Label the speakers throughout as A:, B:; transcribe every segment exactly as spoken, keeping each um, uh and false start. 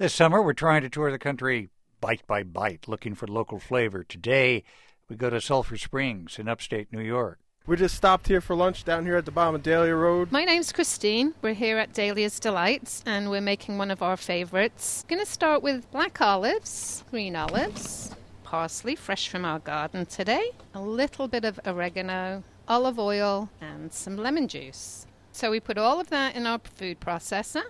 A: This summer, we're trying to tour the country bite by bite, looking for local flavor. Today, we go to Sulphur Springs in upstate New York.
B: We just stopped here for lunch down here at the bottom of Dahlia Road.
C: My name's Christine. We're here at Dahlia's Delights, and we're making one of our favorites. Going to start with black olives, green olives, parsley, fresh from our garden today, a little bit of oregano, olive oil, and some lemon juice. So we put all of that in our food processor.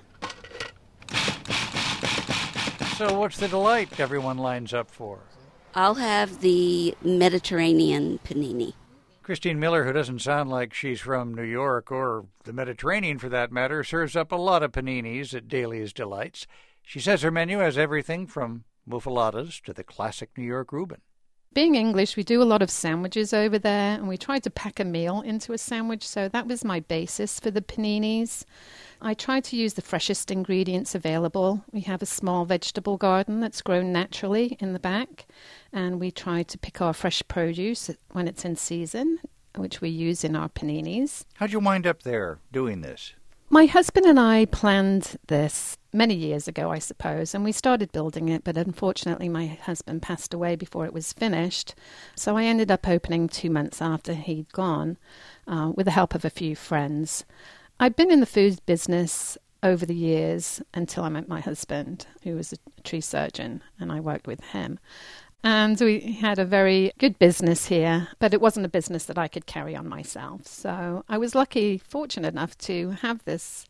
A: So what's the delight everyone lines up for?
D: I'll have the Mediterranean panini.
A: Christine Miller, who doesn't sound like she's from New York or the Mediterranean for that matter, serves up a lot of paninis at Dahlia's Delights. She says her menu has everything from muffaladas to the classic New York Reuben.
C: Being English, we do a lot of sandwiches over there, and we tried to pack a meal into a sandwich, so that was my basis for the paninis. I try to use the freshest ingredients available. We have a small vegetable garden that's grown naturally in the back, and we try to pick our fresh produce when it's in season, which we use in our paninis.
A: How'd you wind up there doing this?
C: My husband and I planned this many years ago, I suppose, and we started building it, but unfortunately my husband passed away before it was finished. So I ended up opening two months after he'd gone, uh, with the help of a few friends. I've been in the food business over the years until I met my husband, who was a tree surgeon, and I worked with him. And we had a very good business here, but it wasn't a business that I could carry on myself. So I was lucky, fortunate enough to have this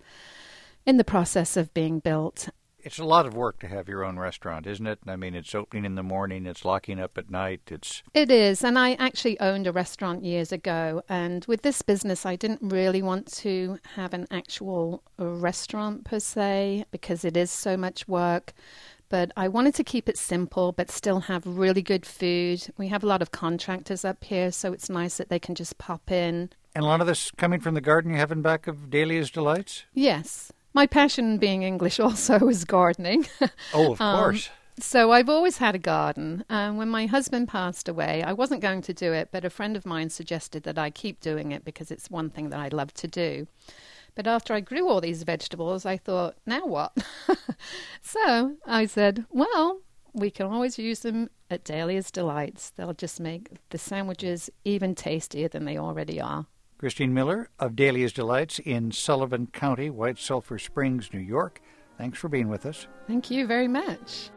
C: in the process of being built.
A: It's a lot of work to have your own restaurant, isn't it? I mean, it's opening in the morning, it's locking up at night, it's...
C: It is, and I actually owned a restaurant years ago, and with this business I didn't really want to have an actual restaurant per se, because it is so much work. But I wanted to keep it simple, but still have really good food. We have a lot of contractors up here, so it's nice that they can just pop in.
A: And a lot of this coming from the garden you have in back of Dahlia's Delights?
C: Yes. My passion being English also is gardening.
A: Oh, of
C: um,
A: course.
C: So I've always had a garden. Um, when my husband passed away, I wasn't going to do it, but a friend of mine suggested that I keep doing it because it's one thing that I love to do. But after I grew all these vegetables, I thought, now what? So I said, well, we can always use them at Dahlia's Delights. They'll just make the sandwiches even tastier than they already are.
A: Christine Miller of Dahlia's Delights in Sullivan County, White Sulphur Springs, New York. Thanks for being with us.
C: Thank you very much.